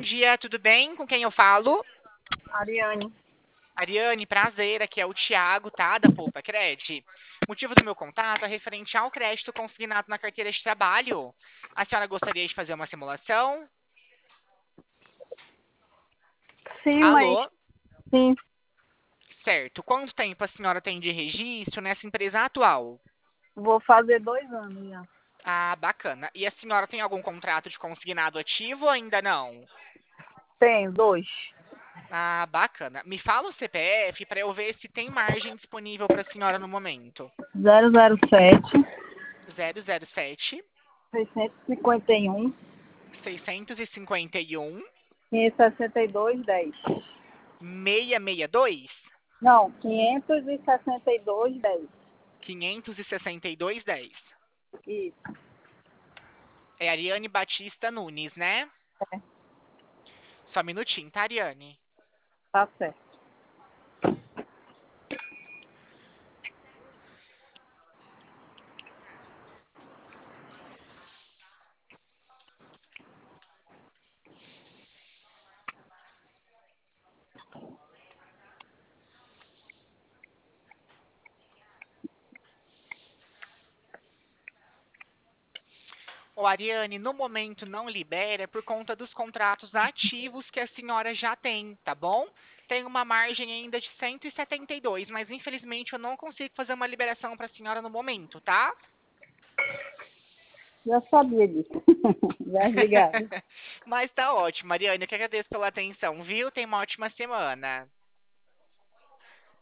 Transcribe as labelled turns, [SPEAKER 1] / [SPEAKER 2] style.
[SPEAKER 1] dia, tudo bem? Com quem eu falo?
[SPEAKER 2] Ariane.
[SPEAKER 1] Ariane, prazer, aqui é o Thiago, tá? Da Poupa Cred. Motivo do meu contato é referente ao crédito consignado na carteira de trabalho. A senhora gostaria de fazer uma simulação?
[SPEAKER 2] Sim, mas
[SPEAKER 1] Alô?
[SPEAKER 2] sim,
[SPEAKER 1] Certo. Quanto tempo a senhora tem de registro nessa empresa atual?
[SPEAKER 2] vou fazer 2 anos já.
[SPEAKER 1] Ah, bacana. E a senhora tem algum contrato de consignado ativo ou ainda não?
[SPEAKER 2] Tenho dois.
[SPEAKER 1] Ah, bacana. Me fala o CPF para eu ver se tem margem disponível para a senhora no momento.
[SPEAKER 2] 007
[SPEAKER 1] 007
[SPEAKER 2] 651
[SPEAKER 1] 651
[SPEAKER 2] 562 10.
[SPEAKER 1] 662
[SPEAKER 2] Não, 562 10.
[SPEAKER 1] 56210.
[SPEAKER 2] Isso.
[SPEAKER 1] É Ariane Batista Nunes, né?
[SPEAKER 2] É,
[SPEAKER 1] Só um minutinho, tá, Ariane?
[SPEAKER 2] tá certo.
[SPEAKER 1] Ô, Ariane, no momento não libera por conta dos contratos ativos que a senhora já tem, tá bom? Tem uma margem ainda de 172, mas infelizmente eu não consigo fazer uma liberação para a senhora no momento, tá?
[SPEAKER 2] Já sabia disso. Já obrigada.
[SPEAKER 1] Mas tá ótimo, Mariane. Eu que agradeço pela atenção, viu? Tenha uma ótima semana.